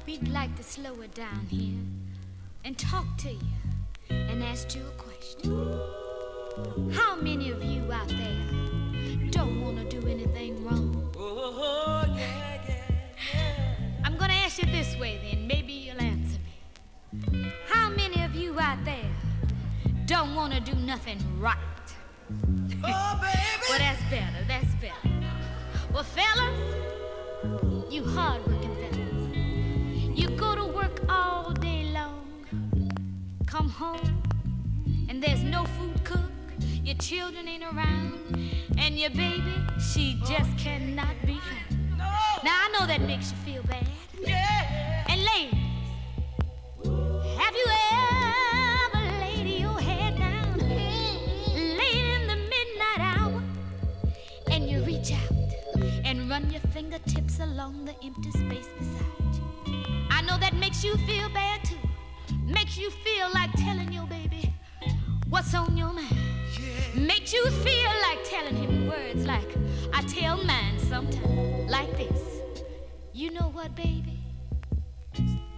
we'd like to slow it down here and talk to you and ask you a question. How many of you out there don't want to do anything wrong? Oh, yeah, yeah, yeah. I'm gonna ask you this way then, maybe you'll answer me. How many of you out there don't want to do nothing right? Oh, baby! Well, that's better, that's better. Well, fellas, you hard-working fellas, you go to work all day long, come home, and there's no food cooked, your children ain't around, and your baby, she just cannot be found. No! Now, I know that makes you feel bad. Yeah! And ladies, have you ever laid your head down late in the midnight hour and you reach out and run your fingertips along the empty space beside you? I know that makes you feel bad too. Makes you feel like telling your baby what's on your mind. Yeah. Makes you feel like telling him words like I tell mine sometimes, like this. You know what, baby?